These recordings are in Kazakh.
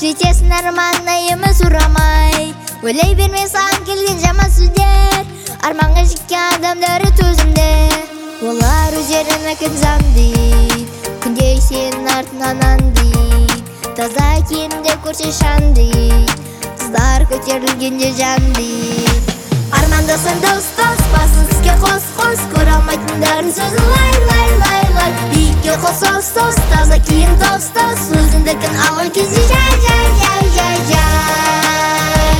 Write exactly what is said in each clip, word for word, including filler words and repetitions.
жетесің арманына емі сұрамай. Ойлай берме саған келген жаман сөздер, арманға жеткен адамдары төзімді. Олар өздерін әкім заңдейд, күнде сенің артынан аңдейд. Таза киімде көрсе шан дейд, қыздар көтерілгенде жан дейд. Армандасаң дос дос, басын іске қос қос, көре алмайтындардың сөзін лай лай лай лай. Биікке қос ос ос, таза киім тос тос, өзіңдікін алған кезде жай жай жай жай жай.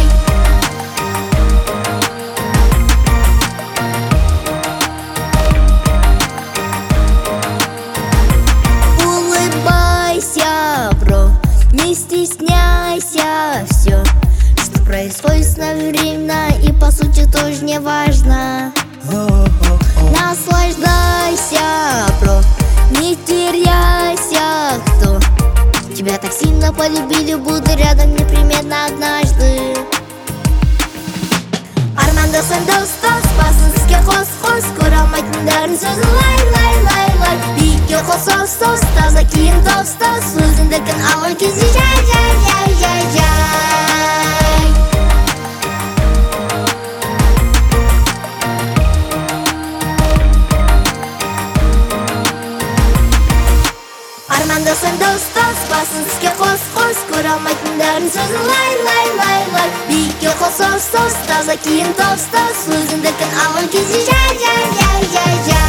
Улыбайся, бро, не стесняйся, все, что происходит одновременно и по сути тоже не важно. Наслаждайся, бро, не теряйся, кто тебя так сильно полюбили, буду рядом непременно однажды. Армандасаң дос дос, басын іске қос қос, көре алмайтындардың сөзін лай лай лай лай. Биікке қос ос ос, таза киім тос тос, өзіңдікін алған кезде жай жай жай жай жай. Армандасаң дос дос, басын іске қос қос, көре алмайтындардың сөзін лай лай лай лай. Биікке қос ос ос, таза киім тос тос, өзіңдікін алған кезде жай жай жай жай жай.